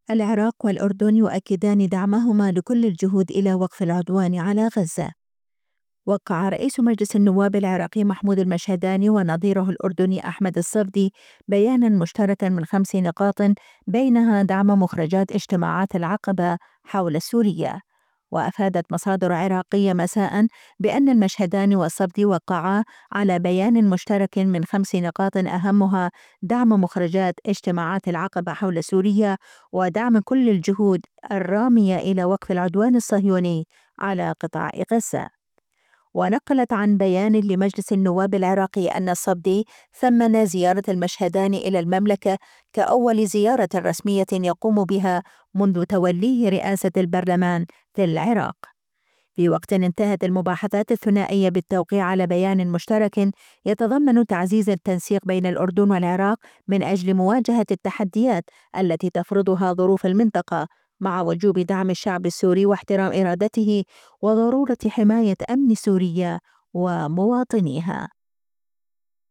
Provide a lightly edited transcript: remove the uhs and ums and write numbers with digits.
العراق والأردن يؤكدان دعمهما لكل الجهود إلى وقف العدوان على غزة. وقع رئيس مجلس النواب العراقي محمود المشهداني ونظيره الأردني أحمد الصفدي بيانا مشتركا من 5 نقاط، بينها دعم مخرجات اجتماعات العقبة حول سوريا. وأفادت مصادر عراقية مساء بأن المشهداني والصفدي وقعا على بيان مشترك من 5 نقاط، أهمها دعم مخرجات اجتماعات العقبة حول سوريا، ودعم كل الجهود الرامية إلى وقف العدوان الصهيوني على قطاع غزة. ونقلت عن بيان لمجلس النواب العراقي أن الصفدي ثمن زيارة المشهداني إلى المملكة كأول زيارة رسمية يقوم بها منذ توليه رئاسة البرلمان في العراق. في وقت انتهت المباحثات الثنائية بالتوقيع على بيان مشترك يتضمن تعزيز التنسيق بين الأردن والعراق من أجل مواجهة التحديات التي تفرضها ظروف المنطقة، مع وجوب دعم الشعب السوري واحترام إرادته وضرورة حماية أمن سوريا ومواطنيها.